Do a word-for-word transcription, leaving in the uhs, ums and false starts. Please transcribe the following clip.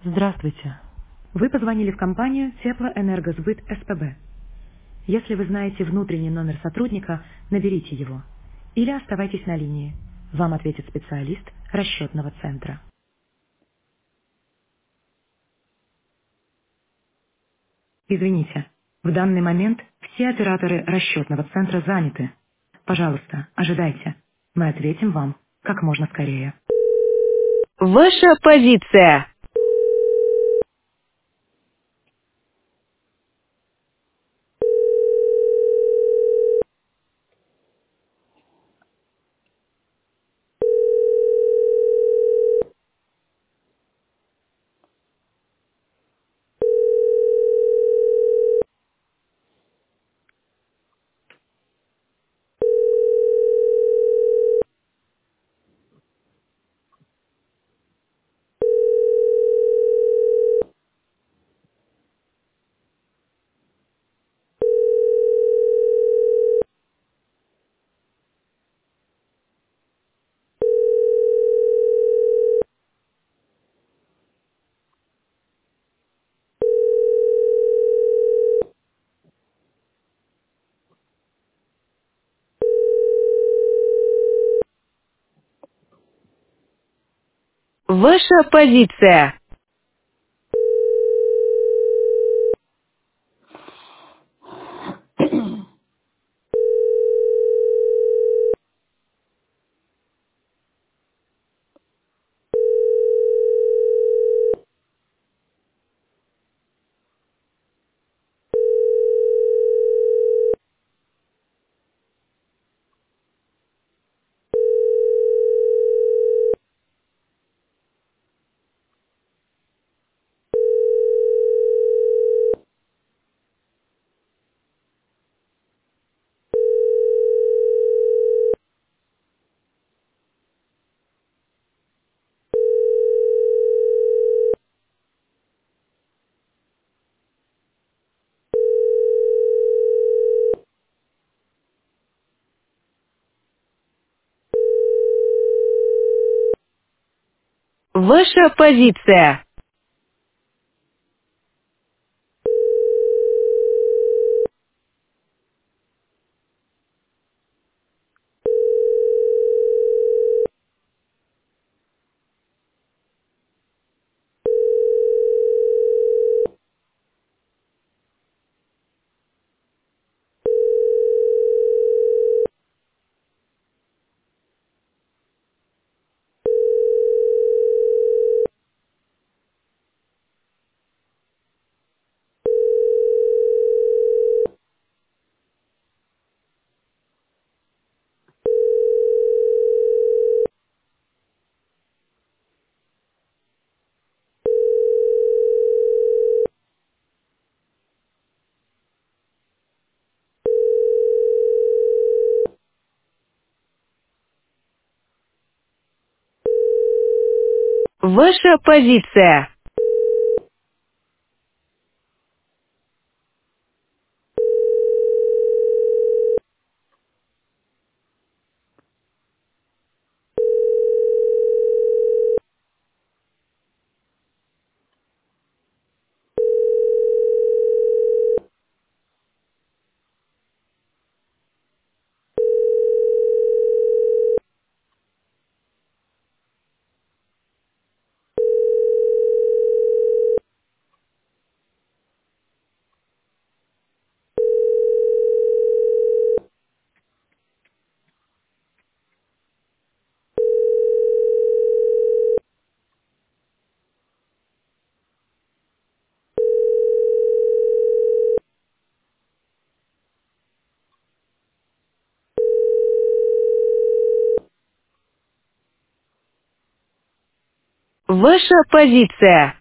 Здравствуйте. Вы позвонили в компанию Теплоэнергосбыт СПБ. Если вы знаете внутренний номер сотрудника, наберите его. Или оставайтесь на линии. Вам ответит специалист расчетного центра. Извините, в данный момент все операторы расчетного центра заняты. Пожалуйста, ожидайте. Мы ответим вам как можно скорее. Ваша позиция. Ваша позиция. Ваша позиция. Ваша позиция. Ваша позиция.